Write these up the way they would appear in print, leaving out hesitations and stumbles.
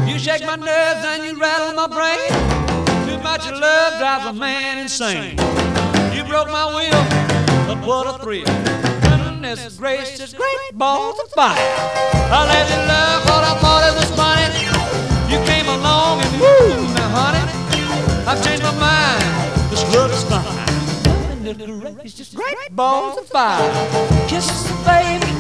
You shake my nerves and you rattle my brain. Too much of love drives a man insane. You broke my will, but what a thrill. Goodness gracious, great balls of fire. I let you love what I thought it was funny. You came along and woo, now honey, I've changed my mind. This love is fine. Goodness gracious, great balls of fire. Kisses, baby,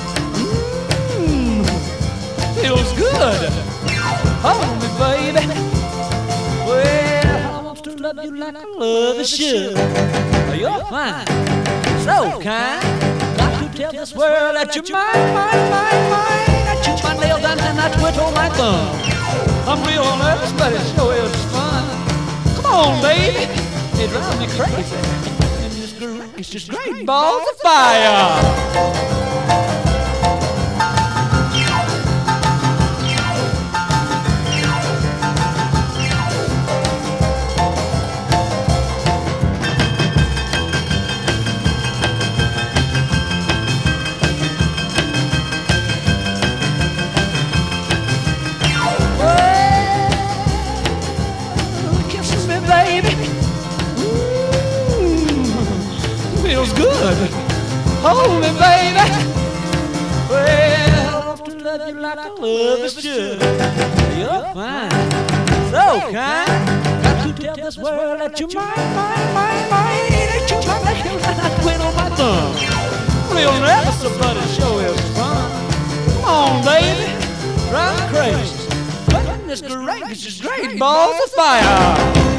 feels good. Hold me, baby. Well, I want to love you like I love a should. You're fine, so kind. Got to tell this world that you're mine. I chew my nails down and I twiddle my thumb. I'm real nervous, but it sure is fun. Come on, baby, it drives me crazy. And it's just great balls of fire. Feels good. Hold me, baby. Well, I want to love you like I love a should. You're fine, so kind. Got to tell this world that you're mine. That you're my nails and I twin on my thumb. Real nervous, but it sure is fun. Come on, baby, drive me crazy. Goodness gracious, great balls of fire.